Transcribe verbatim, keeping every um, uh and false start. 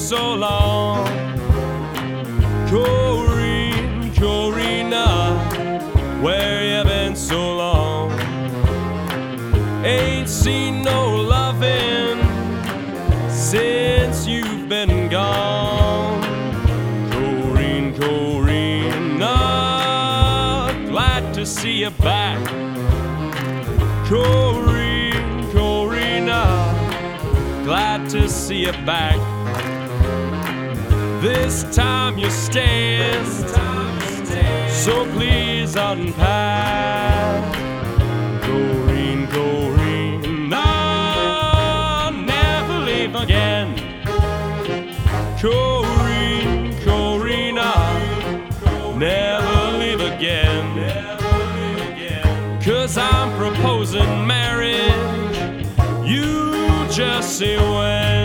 so long. Corrine, Corina, where you been so long? Ain't seen no loving since you've been gone. Corrine, Corina, glad to see you back. Corrine, Corina, glad to see you back. This time you're staying, so please unpack. Corrine, Corrine, I'll never leave again. Corrine, Corrina, never leave again. 'Cause I'm proposing marriage, you just say when.